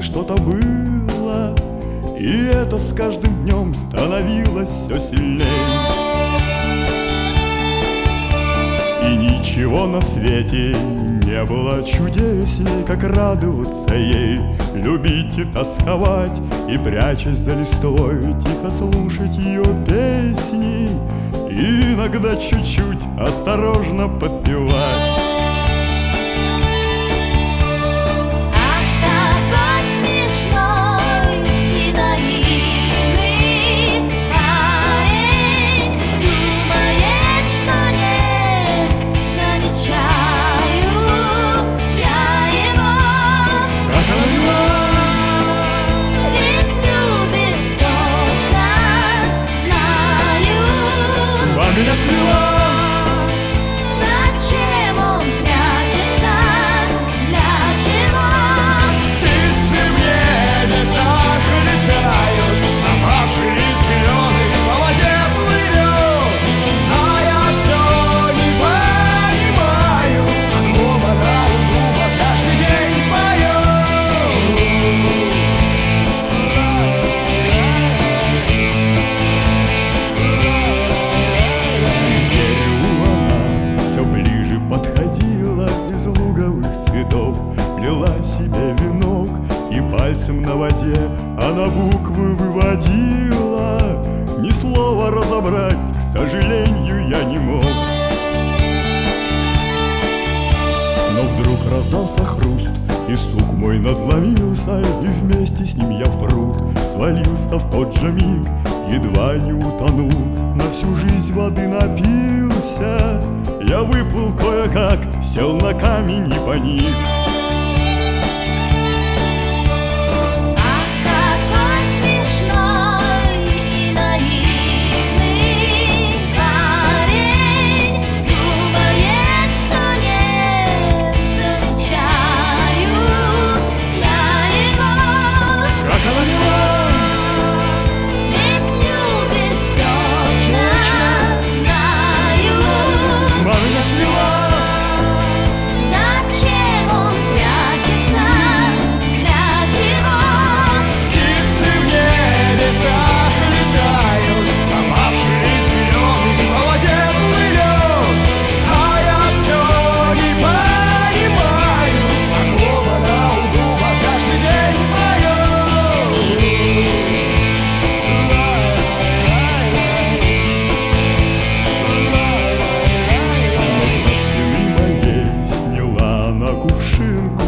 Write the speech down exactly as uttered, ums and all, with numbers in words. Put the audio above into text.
сердце что-то было, и это с каждым днем становилось все сильней. И ничего на свете не было чудесней, как радоваться ей, любить и тосковать, и, прячась за листвой, тихо слушать ее песни, и иногда чуть-чуть осторожно подпевать. Меня свела. Зачем он прячется? Для чего? Птицы в небесах летают, а Маша из зеленой по воде плывет. А я все не понимаю, а клуба на клуба каждый день плела себе венок, и пальцем на воде она буквы выводила. Ни слова разобрать, к сожалению, я не мог. Но вдруг раздался хруст, и сук мой надломился, и вместе с ним я в пруд свалился в тот же миг, едва не утонул, на всю жизнь воды напился. Я выплыл кое-как, сел на камень и паник. Кувшинку